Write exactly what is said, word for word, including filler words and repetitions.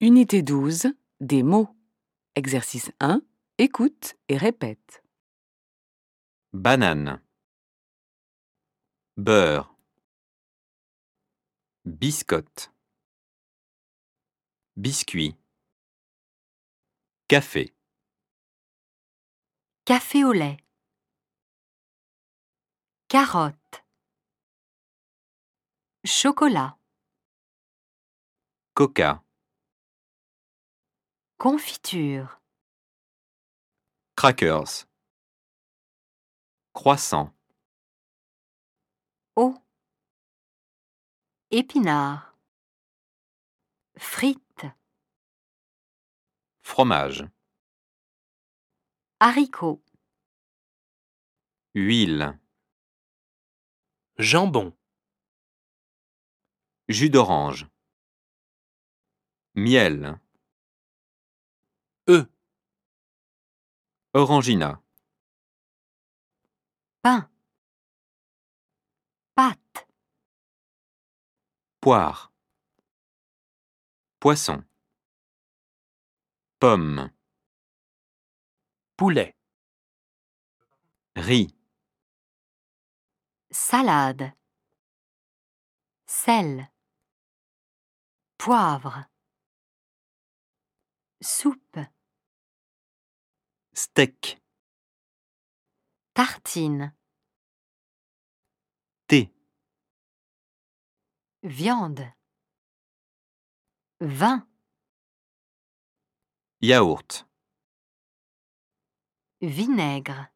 Unité douze, des mots. Exercice un, écoute et répète. Banane, beurre, biscotte, biscuit, café, Café au lait. Carotte. Chocolat. coca, Confiture. crackers, croissant, Eau. Épinard. Frites. fromage, Haricots. huile, Jambon, jus d'orange, miel, œufs, orangina, Pain. Pâte. poire, poisson, pomme, poulet, riz, Salade. Sel. Poivre. Soupe. steak, Tartine. thé, Viande. Vin. yaourt. Vinaigre.